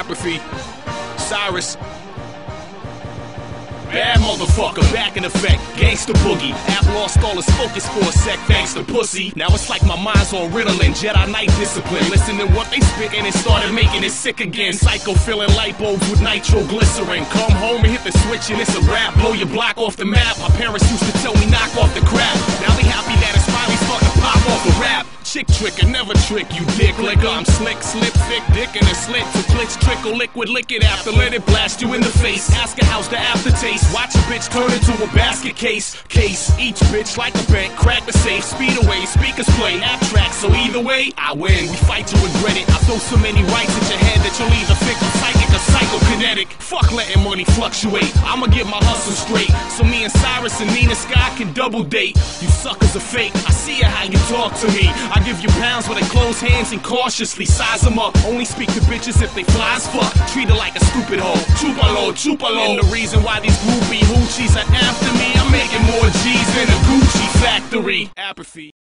Apathy. Cyrus. Bad motherfucker, back in effect. Gangsta boogie. App lost all his focus for a sec, thanks to pussy. Now it's like my mind's on Ritalin, Jedi Knight discipline. Listen to what they spit and it started making it sick again. Psycho filling light bulbs with nitroglycerin. Come home and hit the switch and it's a rap. Blow your block off the map. My parents used to tell me knock off the crap. Now they happy that it's finally starting to pop off the rap. Chick tricker, never trick you dick licker. I'm slick, slip, thick, dick in a slit. Two clicks, trickle, liquid, lick it after. Let it blast you in the face. Ask her how's the aftertaste. Watch a bitch turn into a basket case. Each bitch like a bank, crack the safe. Speed away, speakers play, app track. So either way, I win. We fight to regret it. I throw so many rights at your head that you'll either think I'm psychic or psychokinetic. Fuck letting money fluctuate. I'ma get my hustle straight. So me and Cyrus and Nina Sky can double date. You suckers are fake. I see how you talk to me. I give you pounds with a closed hands and cautiously size them up. Only speak to bitches if they fly as fuck. Treat her like a stupid hoe. Chupalo, chupalo. And the reason why these groupie hoochies are after me, I'm making more G's than a Gucci factory. Apathy.